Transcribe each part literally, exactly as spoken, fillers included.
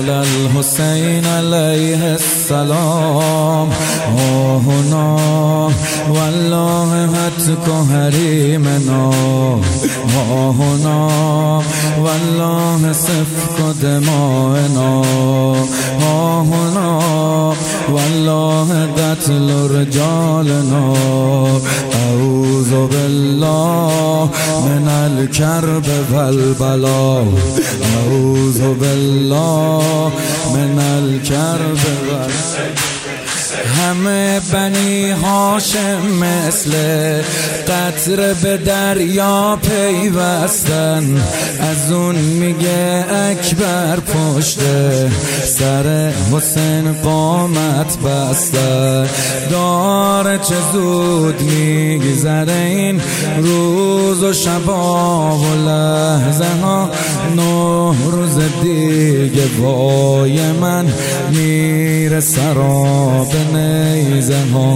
قال الحسین علیه السلام آهنا والله حتک حریمنا آهنا والله سفک دمائنا آهنا والله قتل رجالنا اعوذ بالله من الكرب والبلاء اعوذ بالله من الكرب والبلاء. همه بنی هاشم مثل قطره به دریا پیوستن، از اون میگه اکبر پشت سر حسین قامت بسته. داره چه زود میگذره این روز و شبا و لحظه ها، نه روز دیگه وای من میره سراب نیزه ها.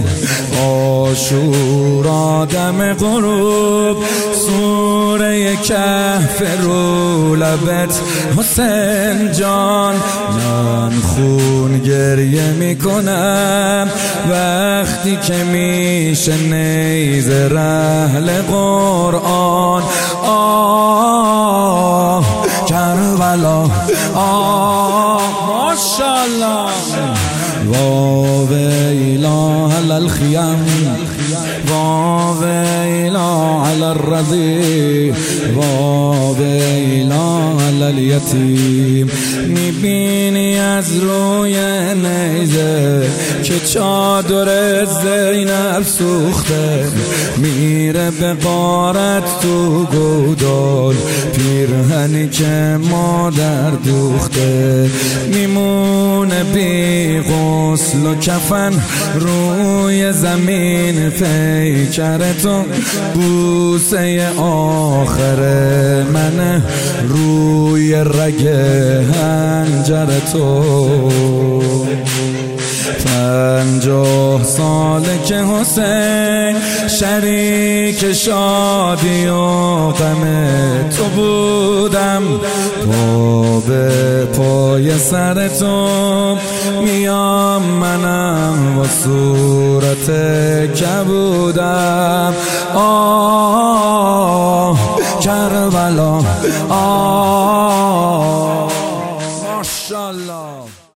عاشورا دم غروب سوره کهف رو لبت حسین جان، من خون گریه میکنم وقتی که میشه نیزه رحل قرآن. آه کربلا آه ماشاءالله وویلا علی الخیم وویلا علی الرضیع وویلا علی الیتیم. میبینی از روی نیزه که چادر زینب سوخته، میره به غارت تو گودال پیرهنی که مادر دوخته، میمونه بی غسل و کفن روی زمین پیکر تو، بوسه آخر من روی رگ هنجر تو. پنجاه ساله که حسین شریک شادی و غم تو بودم، پا به پای سر تو میام منم و صورت کبودم. آه کربلا آه